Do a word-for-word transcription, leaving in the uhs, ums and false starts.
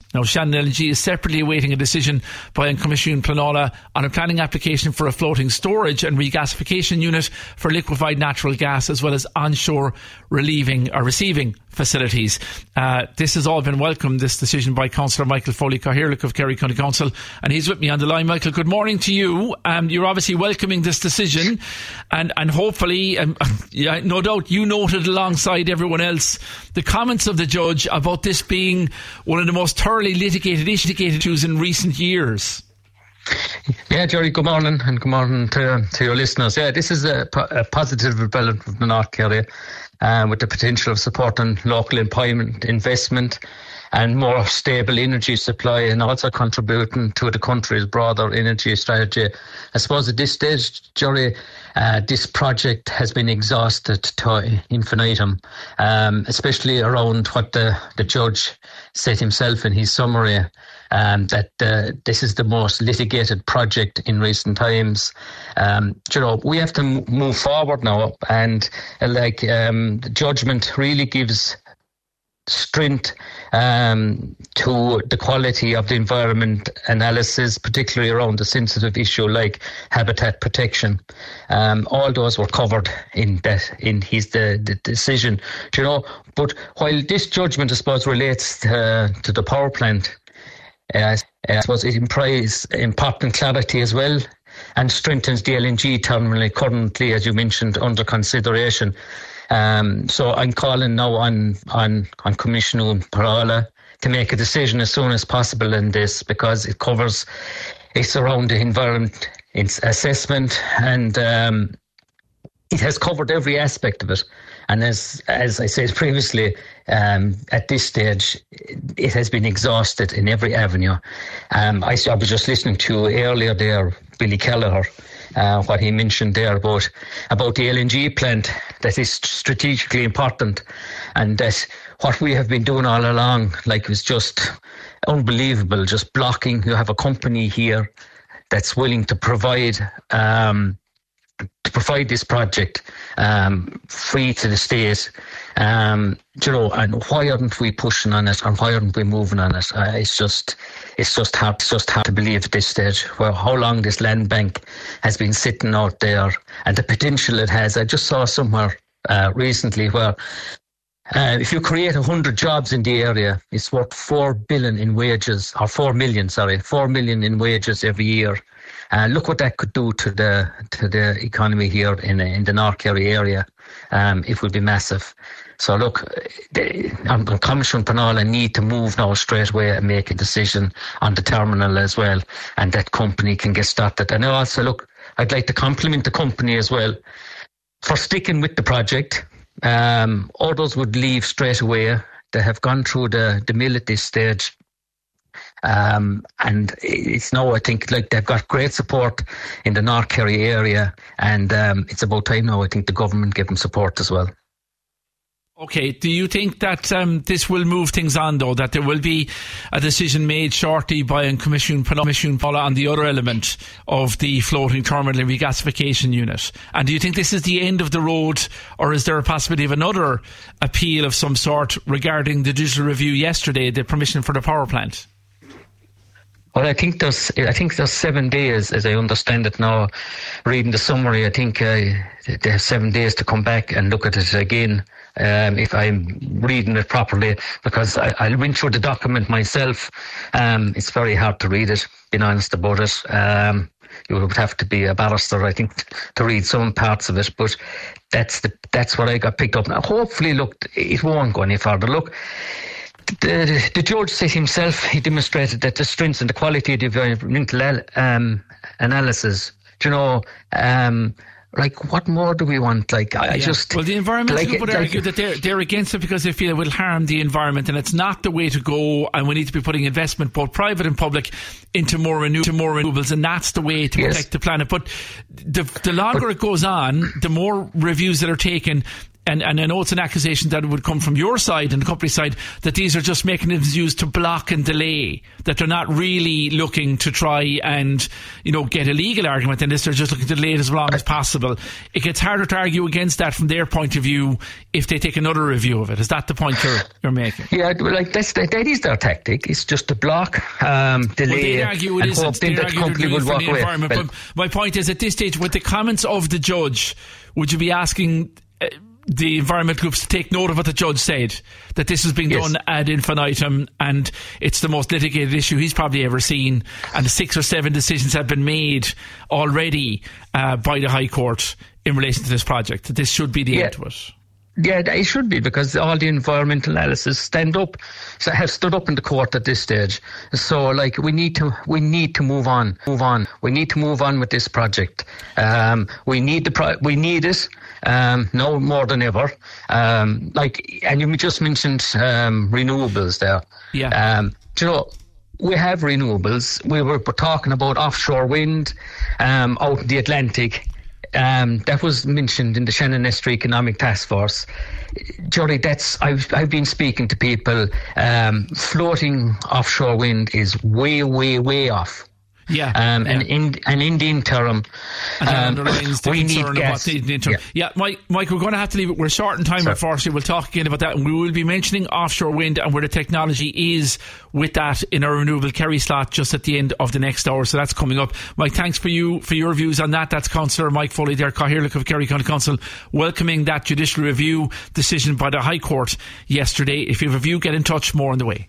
Now, Shannon L N G is separately awaiting a decision by Commission Pleanála on a planning application for a floating storage and regasification unit for liquefied natural gas, as well as onshore relieving or receiving facilities. Uh, this has all been welcomed, this decision, by Councillor Michael Foley-Cathaoirleach of Kerry County Council, and he's with me on the line. Michael, good morning to you. Um, you're obviously welcoming this decision, and, and hopefully, um, yeah, no doubt you noted alongside everyone else the comments of the judge about this being one of the most thoroughly litigated issues in recent years. Yeah, Jerry, good morning, and good morning to, to your listeners. Yeah, this is a, a positive development from the North Kerry, uh, with the potential of supporting local employment, investment and more stable energy supply, and also contributing to the country's broader energy strategy. I suppose at this stage, Jerry, uh, this project has been exhausted to infinitum, um, especially around what the, the judge said himself in his summary, um, that uh, this is the most litigated project in recent times. Um, you know, we have to m- move forward now, and uh, like um, the judgment really gives strength um, to the quality of the environment analysis, particularly around the sensitive issue like habitat protection. Um, all those were covered in that in his the, the decision. Do you know? But while this judgment, I suppose, relates to, to the power plant, uh, I suppose it implies important clarity as well, and strengthens the L N G terminal currently, as you mentioned, under consideration. Um, so I'm calling now on, on, on Commissioner Pleanála to make a decision as soon as possible in this, because it covers, it's around the environment, it's assessment, and um, it has covered every aspect of it. And as as I said previously, um, at this stage, it has been exhausted in every avenue. Um, I, I was just listening to earlier there, Billy Kelleher, Uh, what he mentioned there about about the L N G plant, that is strategically important, and that what we have been doing all along, like, was just unbelievable, just blocking. You have a company here that's willing to provide um, to provide this project um, free to the state. Um, you know, and why aren't we pushing on it, and why aren't we moving on it? Uh, it's just, it's just hard, it's just hard to believe at this stage. Well, how long this land bank has been sitting out there, and the potential it has. I just saw somewhere uh, recently where uh, if you create a hundred jobs in the area, it's worth four billion in wages, or four million, sorry, four million in wages every year. Uh, look what that could do to the to the economy here in in the North Kerry area. Um, it would be massive. So look, the, um, Commissioner Pleanála need to move now straight away and make a decision on the terminal as well, and that company can get started. And also, look, I'd like to compliment the company as well for sticking with the project. Um, others would leave straight away. They have gone through the, the mill at this stage. Um, and it's now, I think, like, they've got great support in the North Kerry area, and um, it's about time now, I think, the government give them support as well. Okay, do you think that um, this will move things on, though, that there will be a decision made shortly by Commissioner Pleanála on the other element of the floating terminal and regasification unit? And do you think this is the end of the road, or is there a possibility of another appeal of some sort regarding the digital review yesterday, the permission for the power plant? Well, I think there's, I think there's seven days, as I understand it now. Reading the summary, I think uh, they have seven days to come back and look at it again. Um, if I'm reading it properly, because I, I went through the document myself. Um, it's very hard to read it, being honest about it. Um, you would have to be a barrister, I think, to read some parts of it, but that's the that's what I got picked up. Now, hopefully, look, it won't go any further. Look, the, the judge said himself, he demonstrated that the strengths and the quality of the environmental um, analysis, you know, um, like, what more do we want? Like, I, yeah. I just... Well, the environmental like, people would like, argue that they're, they're against it because they feel it will harm the environment, and it's not the way to go, and we need to be putting investment, both private and public, into more, renew- to more renewables, and that's the way to yes. protect the planet. But the, the longer but, it goes on, the more reviews that are taken, and, and I know it's an accusation that would come from your side and the company side, that these are just mechanisms used to block and delay, that they're not really looking to try and, you know, get a legal argument in this, they're just looking to delay it as long as possible. It gets harder to argue against that from their point of view if they take another review of it. Is that the point you're, you're making? Yeah, like that's, that, that is their tactic. It's just to block, um, delay, well, argue and it hope then that the company will walk away. Well, but my point is, at this stage, with the comments of the judge, would you be asking uh, the environment groups to take note of what the judge said, that this has been yes. done ad infinitum and it's the most litigated issue he's probably ever seen, and six or seven decisions have been made already uh, by the High Court in relation to this project, that this should be the yeah. end to it? Yeah, it should be, because all the environmental analysis stand up, so have stood up in the court at this stage. So, like, we need to, we need to move on, move on. We need to move on with this project. Um, we need the, pro- we need it, um, now more than ever. Um, like, and you just mentioned um, renewables there. Yeah. Um, do you know, we have renewables. We were, we're talking about offshore wind um, out in the Atlantic. Um, that was mentioned in the Shannon Esther Economic Task Force. Jory, that's I've I've been speaking to people. Um, floating offshore wind is way, way, way off. Yeah, um, yeah. and in and in the interim, and um, the we need of gas. What the interim. Yeah, yeah Mike, Mike, we're going to have to leave it. We're short in time, Sorry. unfortunately. We'll talk again about that, and we will be mentioning offshore wind and where the technology is with that in our renewable Kerry slot just at the end of the next hour. So that's coming up. Mike, thanks for you for your views on that. That's Councillor Mike Foley there, Cathaoirleach of Kerry County Council, welcoming that judicial review decision by the High Court yesterday. If you have a view, get in touch. More on the way.